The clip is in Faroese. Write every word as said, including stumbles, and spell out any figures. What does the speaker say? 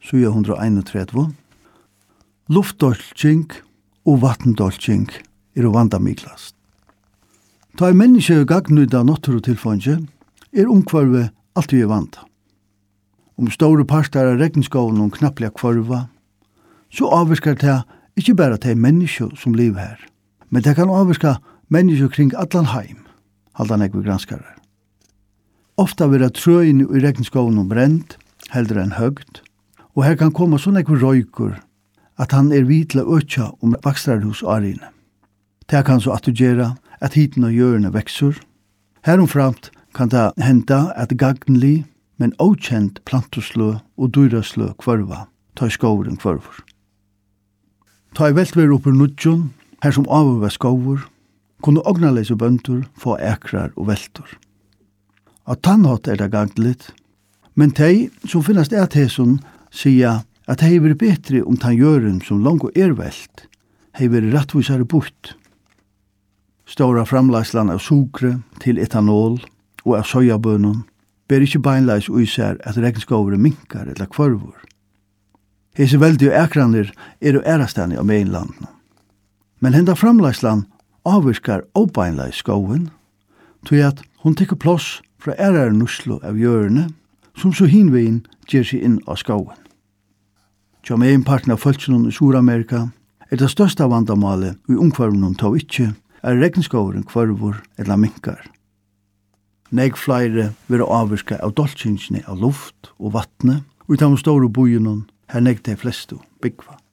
sju hundra einogtretvu. Luftdolking og vattendolking er vandamiklast. Ta er menneske gagnuda naturtilfånge er omkvarve alltid er vanda. Om store parter av regnskoven og knapplega kvarva, så avvirkar det ikke bare til menneske som lever her, men det kan avvirka menneske kring allan heim, haldan ekvi granskarar. Ofta vil trøyene i regnskoven brent, heldre enn høgt, og her kan komme sånne ekvi røykur, at han er vidla øtja om vakstrarhus arine. Det kan så attugjera at hiten og hjørne veksur. Heromframt kan det henda at gagnlig, men okjent plantoslø og dyraslø kvarva, ta i skoven kvarvur. Ta i veltver oppur nudjon, her som avøva skovur, kunne ognaleise bøndur få ekrar og veltur. At tannhått er det gagligt, men tei som finnast er teson sia at hei veri betri om tannjøren som longo er velt, hei veri rattvisare bort. Stora framleislan av sukre til etanol og av sojabønun ber ikkje beinleis uisær at regnskåvere minkar eller kvarvur. Hese veldig og ekranir er jo ærastani av meinlandene. Men henda framleislan avvirkar óbeinleis skåven, tog at hon tekker plass fra ærar nuslo av hjørne, som så hinvegin gjer seg inn av skåven. Tja megin parten av folkjennom i Sur-Amerika er det største vandamalet i omkvarvnum tog ikkje er regnskåveren kvarvur eller minkar. Neg flere vil avvirka av dolkingsne av luft og vattne, og i de store bojennom her neg de flestu byggva.